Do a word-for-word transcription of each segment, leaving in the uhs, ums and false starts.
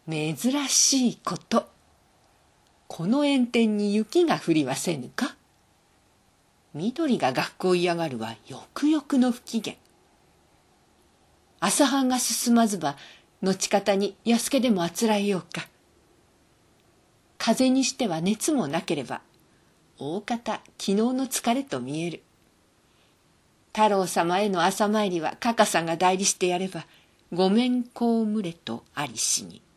珍しいこと。この炎天に雪が降りはせぬか。緑が学校嫌がるはよくよくの不機嫌。朝飯が進まずば、後方に安家でもあつらえようか。風にしては熱もなければ、大方昨日の疲れと見える。太郎様への朝参りはかかさんが代理してやれば、ごめんこうれとありしに。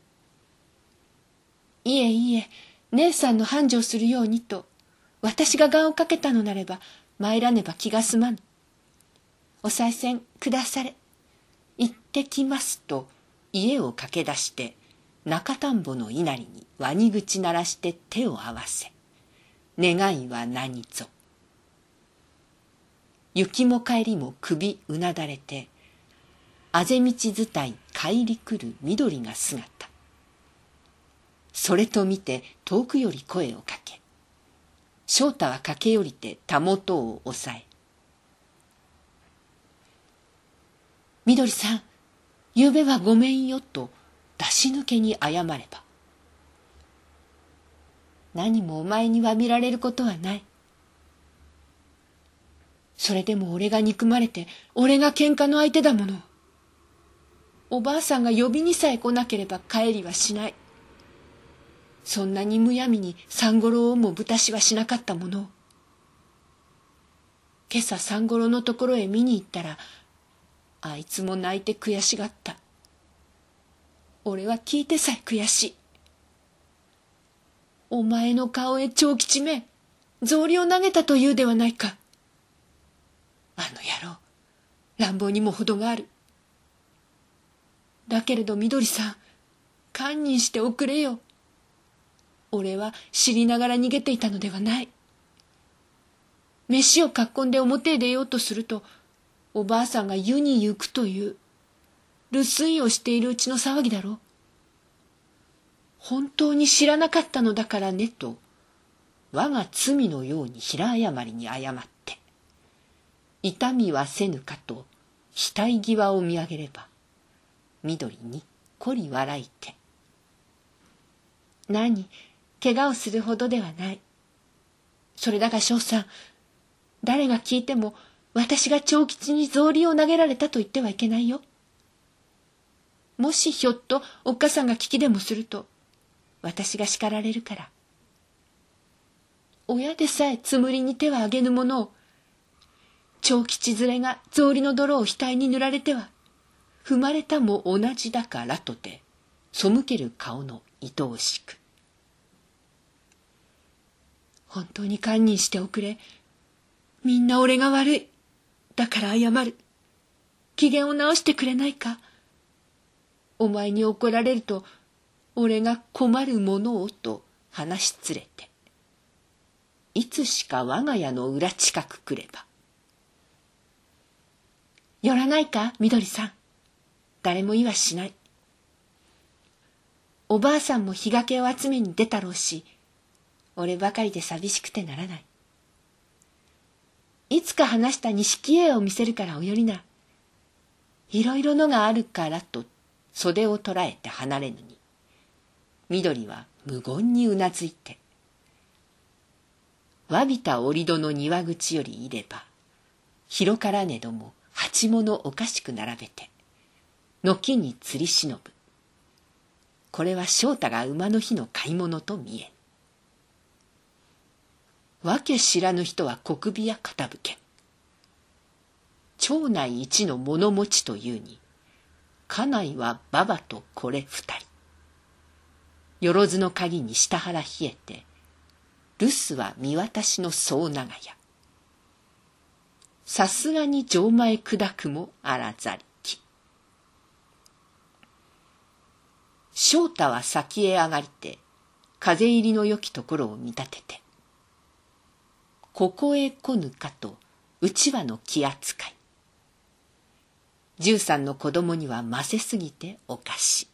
いえいえ、姉さんの繁盛するようにと、私が願をかけたのなれば、参らねば気が済まぬ。お賽銭くだされ。行ってきますと、家を駆け出して、中田んぼの稲荷にワニ口鳴らして手を合わせ、願いは何ぞ。行きも帰りも首うなだれて、あぜ道伝い帰り来る緑が姿。それと見て遠くより声をかけ、翔太は駆け寄りてたもとを押さえ、緑さん、ゆうべはごめんよと出し抜けに謝れば、何もお前には見られることはない。それでも俺が憎まれて、俺が喧嘩の相手だもの。おばあさんが呼びにさえ来なければ帰りはしない。そんなにむやみに三五郎をもぶたしはしなかったもの。今朝三五郎のところへ見に行ったら、あいつも泣いて悔しがった。俺は聞いてさえ悔しい。お前の顔へ長吉め、草履を投げたというではないか。あの野郎、乱暴にも程がある。だけれど緑さん、堪忍しておくれよ。俺は知りながら逃げていたのではない。飯をかっこんで表へ出ようとすると、おばあさんが湯に行くという、留守居をしているうちの騒ぎだろう。本当に知らなかったのだからねと、我が罪のように平謝りに謝って、痛みはせぬかと額際を見上げれば、緑にっこり笑いて、何、怪我をするほどではない。それだが翔さん、誰が聞いても私が長吉に草履を投げられたと言ってはいけないよ。もしひょっとおっかさんが聞きでもすると、私が叱られるから。親でさえつむりに手はあげぬものを、長吉連れが草履の泥を額に塗られては、踏まれたも同じだからとて、背ける顔の愛おしく。本当に堪忍しておくれ。みんな俺が悪い。だから謝る。機嫌を直してくれないか。お前に怒られると、俺が困るものをと話しつれて。いつしか我が家の裏近く来れば。寄らないか、緑さん。誰も言わしない。おばあさんも日がけを集めに出たろうし、俺ばかりで寂しくてならない。いつか話した錦絵を見せるからお寄りな。いろいろのがあるからと袖を捉えて離れぬに、緑は無言にうなずいて、わびた折戸の庭口よりいれば、広からねども鉢物おかしく並べて、軒に吊りしのぶ。これは翔太が馬の日の買い物と見え。わけ知らぬ人は小首や傾け。町内一の物持ちというに、家内は馬場とこれ二人。よろずの鍵に下腹冷えて、留守は見渡しの総長屋。さすがに錠前砕くもあらざりき。翔太は先へ上がりて、風入りの良きところを見立てて、ここへ来ぬかとうちわの気扱い。十三の子供にはませすぎておかし。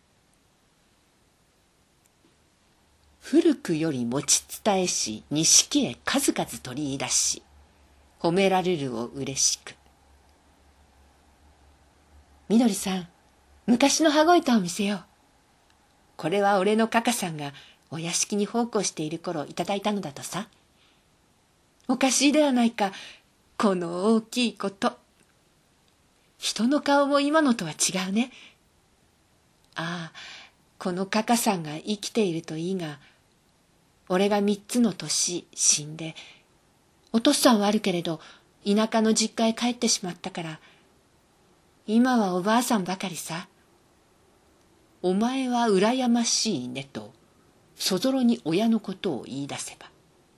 古くより持ち伝えし錦へ数々取り出し、褒められるをうれしく。みどりさん、昔の羽子板を見せよう。 これは俺のかかさんがお屋敷に奉公している頃いただいたのだとさ。おかしいではないか、この大きいこと。人の顔も今のとは違うね。ああ、このかかさんが生きているといいが、俺が三つの年死んで、お父さんはあるけれど、田舎の実家へ帰ってしまったから、今はおばあさんばかりさ。お前は羨ましいねと、そぞろに親のことを言い出せば。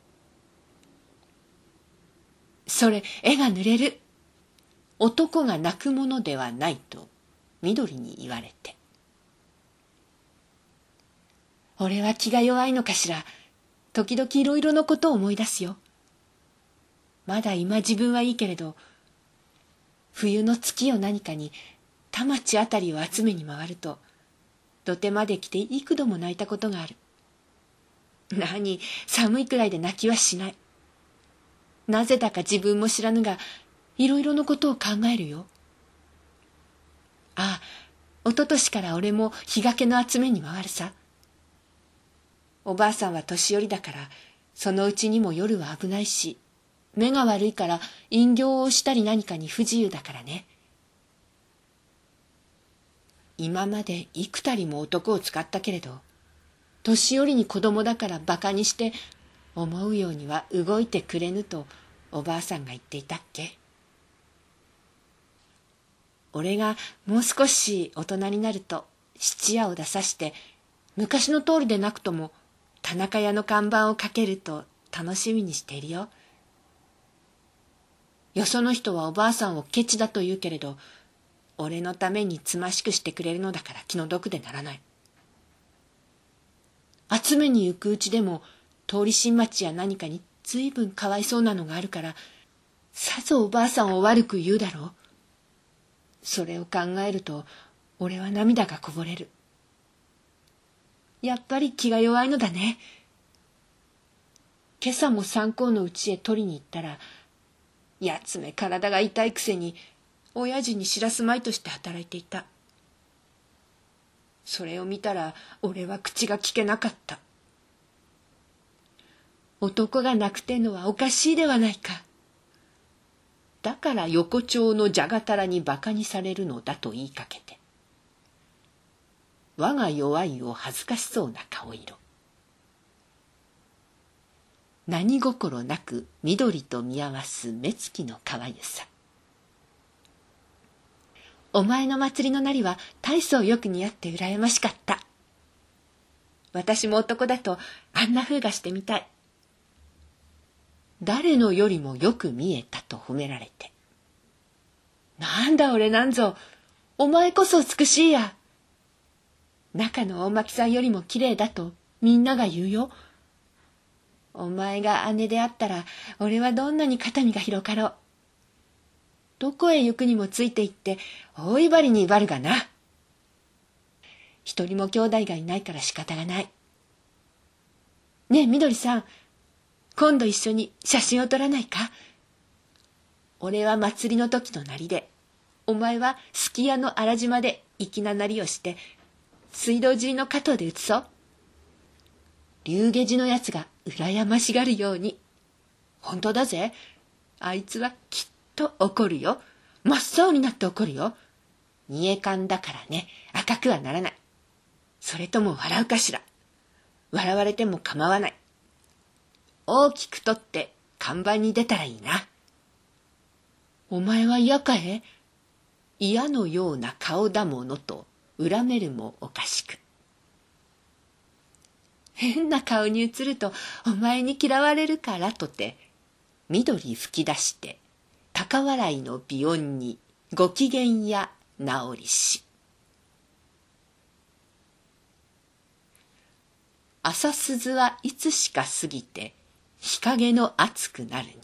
それ、絵が濡れる。男が泣くものではないと、緑に言われて。俺は気が弱いのかしら。時々いろいろのことを思い出すよ。まだ今自分はいいけれど、冬の月よ何かに田町あたりを集めに回ると、土手まで来て幾度も泣いたことがある。何、寒いくらいで泣きはしない。なぜだか自分も知らぬが、いろいろのことを考えるよ。ああ、おととしから俺も日がけの集めに回るさ。おばあさんは年寄りだから、そのうちにも夜は危ないし、目が悪いから飲料をしたり何かに不自由だからね。今まで幾たりも男を使ったけれど、年寄りに子供だから馬鹿にして思うようには動いてくれぬとおばあさんが言っていたっけ。俺がもう少し大人になると質屋を出さして昔の通りでなくとも田中屋の看板をかけると楽しみにしているよ。よその人はおばあさんをケチだと言うけれど、俺のためにつましくしてくれるのだから気の毒でならない。集めに行くうちでも通り新町や何かにずいぶんかわいそうなのがあるから、さぞおばあさんを悪く言うだろう。それを考えると俺は涙がこぼれる。やっぱり気が弱いのだね。今朝も三公の家へ取りに行ったら、やつめ体が痛いくせに親父に知らすまいとして働いていた。それを見たら俺は口が聞けなかった。男が泣くてんのはおかしいではないか。だから横丁のじゃがたらに馬鹿にされるのだと言いかけて、我が弱いを恥ずかしそうな顔色。何心なく緑と見合わす目つきのかわゆさ。お前の祭りのなりは大層よく似合って羨ましかった。私も男だとあんな風がしてみたい。誰のよりもよく見えたと褒められて。なんだ俺なんぞ、お前こそ美しいや。中の大巻さんよりもきれいだとみんなが言うよ。お前が姉であったら俺はどんなに肩身が広かろう。どこへ行くにもついて行って大威張りに威張るがな。一人も兄弟がいないから仕方がない。ねえみどりさん、今度一緒に写真を撮らないか。俺は祭りの時のなりで、お前はすき家の荒島で粋ななりをして水道尻の加藤で写そう。龍下寺のやつが羨ましがるように。本当だぜ。あいつはきっと怒るよ。真っ青になって怒るよ。煮えかんだからね、赤くはならない。それとも笑うかしら。笑われても構わない。大きくとって看板に出たらいいな。お前は嫌かえ？嫌のような顔だものと恨めるもおかしく。変な顔に映るとお前に嫌われるからとて、緑吹き出して高笑いの美音にご機嫌や直りし。朝鈴はいつしか過ぎて日陰の暑くなるに。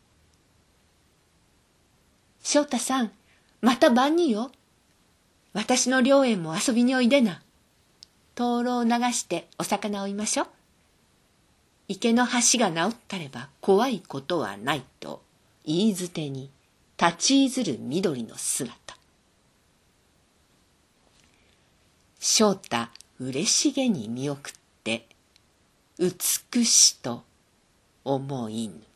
翔太さん、また晩によ。私の寮へも遊びにおいでな。灯籠を流してお魚を追いましょう。池の橋が直ったれば怖いことはないと言い捨てに立ちいずる緑の姿。翔太嬉しげに見送って美しと思いぬ。